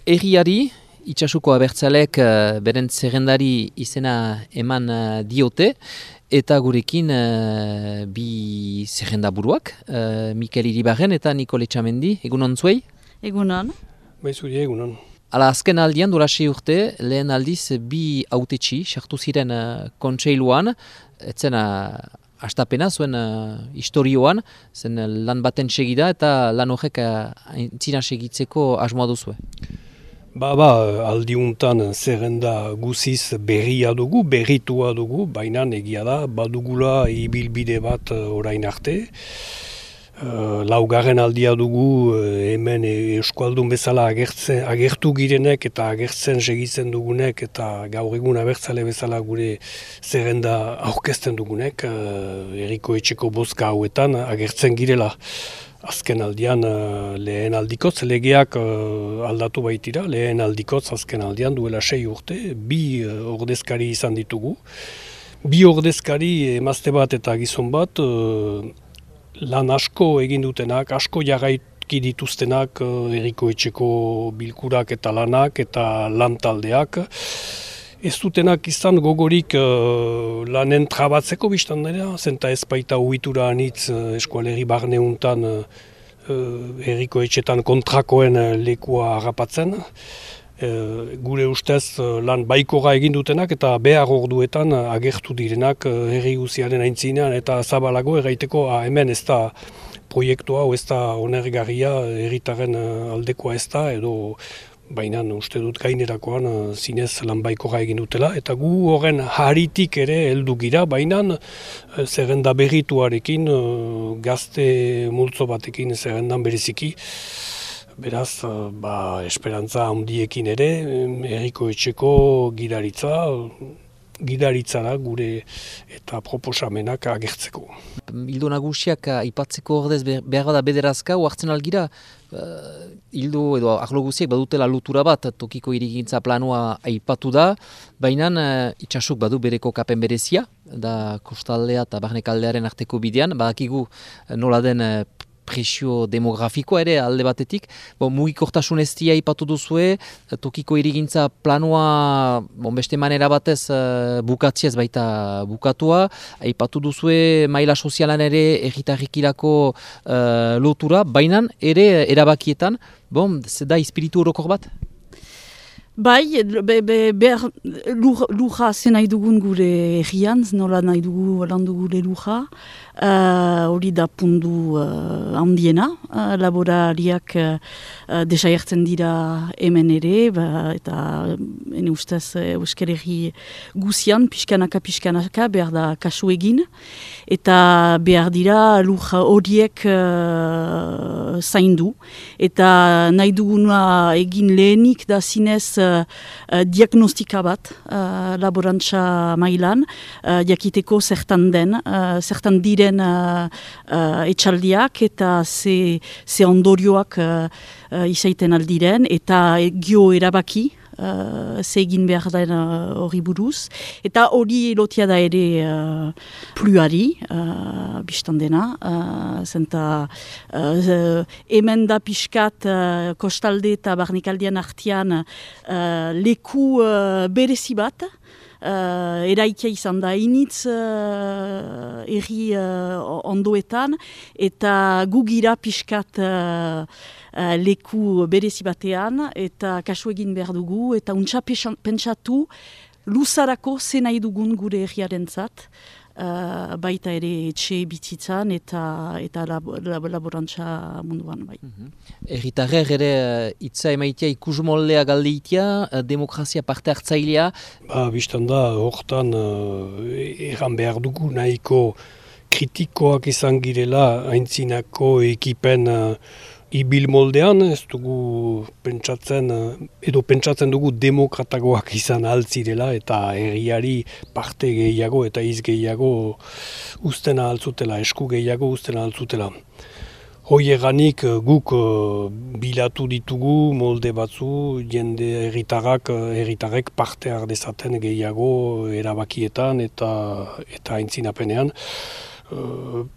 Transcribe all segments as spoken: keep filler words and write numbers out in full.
Erriari, Itsasuko abertzalek uh, beren zerrendari izena eman uh, diote, eta gurekin uh, bi zerrendaburuak, uh, Mikel Iribarren eta Nikole Txamendi, egunon zuei? Egunon. Baizuri egunon. Hala, azken aldian, dola sei urte, lehen aldiz bi hautetsi sartu ziren uh, kontseiluan, etzen uh, astapena zuen uh, historioan, zen uh, lan baten segida eta lan horrek uh, aintzina segitzeko asmoa duzue. Ba, ba, aldiuntan zerrenda guziz berria dugu, berritua dugu, baina egia da, badugula ibilbide bat orain arte. Uh, laugarren aldia dugu hemen Euskaldun bezala agertzen, agertu girenek eta agertzen segitzen dugunek eta gaur egun abertzale bezala gure zerrenda aurkezten dugunek, uh, herriko etxeko bozka hauetan agertzen girela. Azken aldian uh, lehen aldikotz, legeak uh, aldatu baitira, lehen aldikotz azken aldian duela sei urte, bi uh, ordezkari izan ditugu. Bi ordezkari emazte bat eta gizon bat, uh, lan asko egin dutenak, asko jarraiki dituztenak uh, herriko etxeko bilkurak eta lanak eta lan taldeak. Ez dutenak izan gogorik uh, lanen trabatzeko biztan dira, zenta ez baita uhitura anitz uh, eskualerri barneuntan uh, herriko etxetan kontrakoen uh, lekua harrapatzen. Uh, gure ustez uh, lan baikora egin dutenak eta behar orduetan uh, agertu direnak uh, herri guziaren aintzinean eta zabalago erraiteko ah, hemen ez da proiektua, ez da onergarria, herritaren uh, aldekoa ez da edo baina uste dut gainerakoan uh, zinez lan baikora egin dutela, eta gu horren haritik ere heldu gira, baina uh, zerrenda berrituarekin, uh, gazte multzo batekin zerrendan bereziki. Beraz, uh, ba, esperantza handiekin ere, herriko etxeko gidaritza, gidaritza da gure eta proposamenak agertzeko. Hildo nagusiak aipatzeko ordez behar da bederazka, oartzen algira, uh, hildo edo arlo guziek badutela lotura bat, tokiko hirigintza planoa aipatu da, baina uh, itsasuk badu bereko kapen berezia, da kostaldea eta barnekaldearen arteko bidean, badakigu nola den uh, presio demografikoa ere alde batetik. Bon, mugikortasun eztia aipatu duzue, tokiko hirigintza planoa bon, beste manera batez uh, bukatziez baita bukatua, aipatu duzue maila sozialan ere herritarrikirako uh, lotura, baina ere erabakietan, bon, ze da espiritu orokor bat? Bai, be, be, behar luja zen nahi dugun gure herrian, nola nahi dugu landu gure luja, hori uh, da pundu uh, handiena, uh, laborariak uh, desagertzen dira hemen ere, ba, eta ene ustez uh, Euskal Herri guzian, pixkanaka pixkanaka behar da kasu egin, eta behar dira luja horiek uh, zaindu, eta nahi duguna egin lehenik da zinez uh, uh, diagnostika bat uh, laborantza mailan, uh, jakiteko zertan den, uh, zertan dire Uh, uh, etxaldiak eta ze, ze ondorioak uh, uh, izaiten aldiren eta gio erabaki uh, ze egin behar den hori uh, buruz. Eta hori lotia da ere uh, pluari, uh, biztan dena, uh, zenta uh, hemen da pixkat uh, kostalde eta barnikaldian artian uh, leku uh, berezi bat, Uh, eraikia izan da initz uh, erri uh, ondoetan eta gugira pixkat uh, uh, leku berezi batean eta kasu egin behar dugu eta untsa pentsatu luzarako ze nahi dugun gure herriarentzat. Uh, baita ere etxe bizitzan eta eta lab, lab, laborantza munduan bai. Herritarrer ere hitza emaitia ikusmoldea galdeitia, demokrazia parte hartzailea. Ba, biztan da, hortan uh, erran behar dugu nahiko kritikoak izan girela aintzinako ekipen uh, ibil moldean, ez dugu pentsatzen, edo pentsatzen dugu demokratagoak izan altzirela eta herriari parte gehiago eta iz gehiago ustena altzutela, esku gehiago ustena altzutela. Hoi eganik guk uh, bilatu ditugu molde batzu, jende herritarrak, herritarrek parte hardezaten gehiago erabakietan eta eta aintzinapenean. Uh,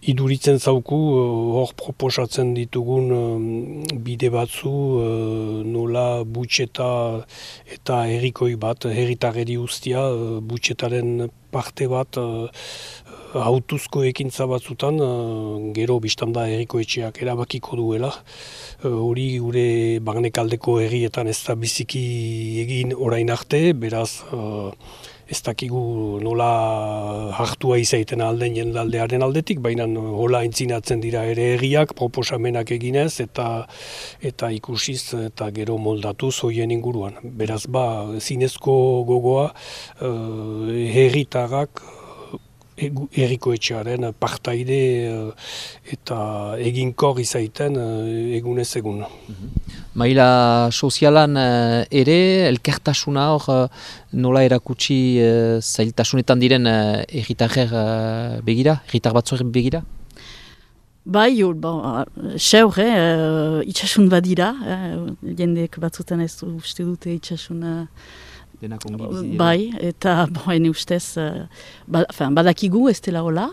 iduritzen zauku hor proposatzen ditugun bide batzu nola butxeta eta herrikoi bat, herritarreri ustia, butxetaren parte bat hautuzko ekintza batzutan, gero biztanda herriko etxeak erabakiko duela. Hori gure barnekaldeko herrietan ez da biziki egin orain arte, beraz ez dakigu nola hartua izaiten alden jendaldearen aldetik, baina hola entzinatzen dira ere herriak proposamenak eginez eta eta ikusiz eta gero moldatuz hoien inguruan. Beraz ba, zinezko gogoa herritarrak herriko etxearen partaide eta eginkor izaiten egunez egun. Maila sozialan ere, elkartasuna hor nola erakutsi zailtasunetan diren herritarrer begira, herritar batzuek begira? Bai, bon, seur, eh, itxasun badira, eh, jendek batzutan ez uste dute itxasuna. Bai, eta ene ustez ba, badakigu ez dela hola,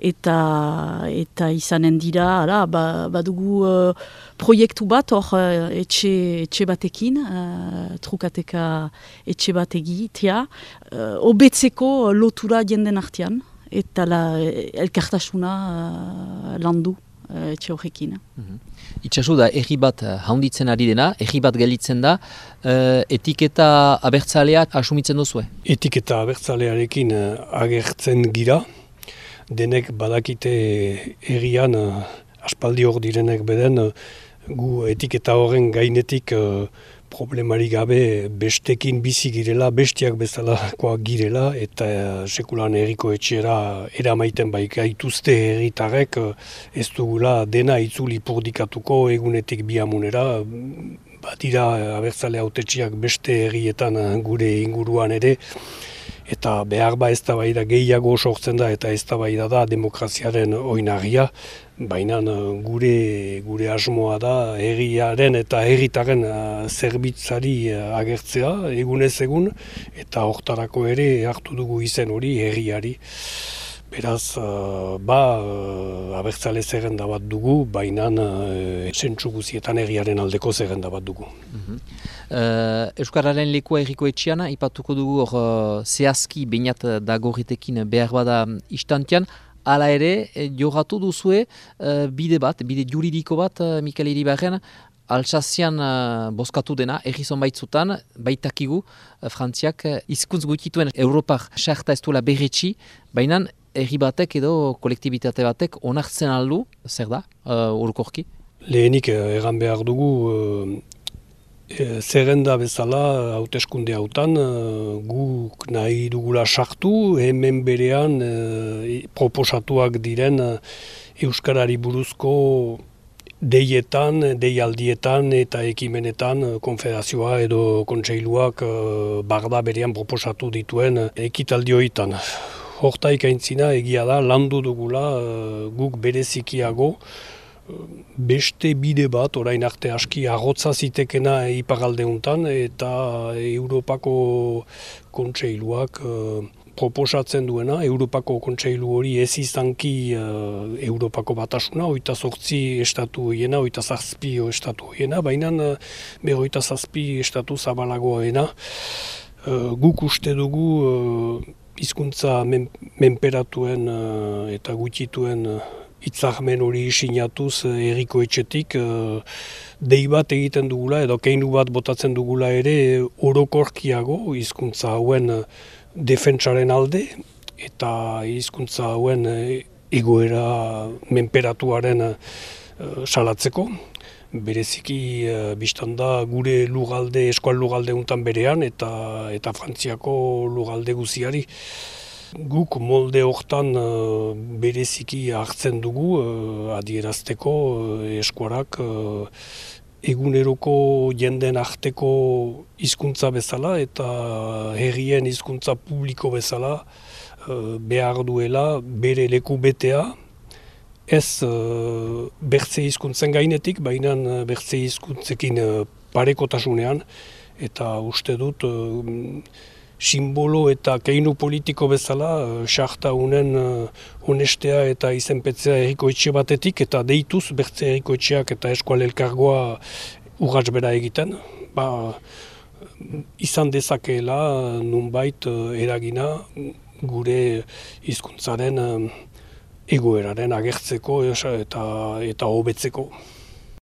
eta, eta izanen dira, ara, ba, badugu uh, proiektu bat hor uh, etxe, etxe batekin, uh, trukateka etxe bat egitea, uh, obetzeko lotura jenden artean, eta la, elkartasuna uh, landu uh, etxe horrekin. Mm-hmm. Itxasu da, erri bat haunditzen ari dena, erri bat gelditzen da, uh, etiketa abertzaleak asumitzen duzue? Etiketa abertzalearekin agertzen gira, denek badakite herrian, aspaldi hor direnek beden, gu etiketa horren gainetik uh, problemari gabe bestekin bizi girela, bestiak bezalakoak girela, eta sekulan herriko etxera eramaiten baik gaituzte herritarrek ez dugula dena itzuli purdikatuko egunetik bihamunera, badira abertzale hautetsiak beste herrietan gure inguruan ere, eta behar ba ez da bai da gehiago sortzen da eta ez da bai da demokraziaren oinarria, baina gure, gure asmoa da herriaren eta herritaren zerbitzari agertzea egunez egun, eta hortarako ere hartu dugu izen hori herriari. Beraz, ba, abertzale zerrenda bat dugu, baina zentsu guzietan herriaren aldeko zerrenda bat dugu. Mm-hmm. Uh, Euskararen lekua herriko etxean, ipatuko dugu hor uh, zehazki bainat dagorritekin behar bada istantean, hala ere, jogatu duzue uh, bide bat, bide juridiko bat, uh, Mikel Iribarren, Alsazian uh, bozkatu dena, errizon baitzutan, baitakigu, uh, Frantziak uh, hizkuntz gutituen Europar sarta ez duela berretxi, baina herri batek edo kolektibitate batek onartzen aldu, zer da, uh, urukorki? Lehenik egan behar dugu, uh, E, zerrenda bezala hauteskunde hautan guk nahi dugula sartu, hemen berean e, proposatuak diren euskarari buruzko deietan, deialdietan eta ekimenetan konfederazioa edo kontseiluak e, barda berean proposatu dituen ekitaldi horietan. Hortaik aintzina egia da landu dugula e, guk berezikiago beste bide bat, orain arte aski arrotza zitekena iparaldeuntan, eta Europako kontseiluak uh, proposatzen duena, Europako kontseilu hori ez izanki uh, Europako batasuna, oita zortzi estatu hiena, oita zazpi estatu hiena, baina uh, berroita zazpi estatu zabalagoena. Uh, guk uste dugu uh, hizkuntza men, menperatuen uh, eta gutituen uh, hitzarmen hori sinatuz herriko etxetik dei bat egiten dugula edo keinu bat botatzen dugula ere orokorkiago hizkuntza hauen defentsaren alde eta hizkuntza hauen egoera menperatuaren salatzeko. Bereziki biztanda gure lugalde, eskual lugalde untan berean eta, eta Frantziako lugalde guziari. Guk molde hortan uh, bereziki hartzen dugu uh, adierazteko uh, eskuarak uh, eguneroko jenden arteko hizkuntza bezala eta herrien hizkuntza publiko bezala uh, behar duela bere leku betea, ez uh, bertze hizkuntzen gainetik, baina uh, bertze hizkuntzekin uh, parekotasunean, eta uste dut uh, simbolo eta keinu politiko bezala, sarta unen honestea eta izenpetzea herrikoetxe batetik, eta deituz bertze herrikoetxeak eta eskual elkargoa urrats bera egiten. Ba, izan dezakeela nunbait eragina gure hizkuntzaren egoeraren agertzeko eta eta hobetzeko.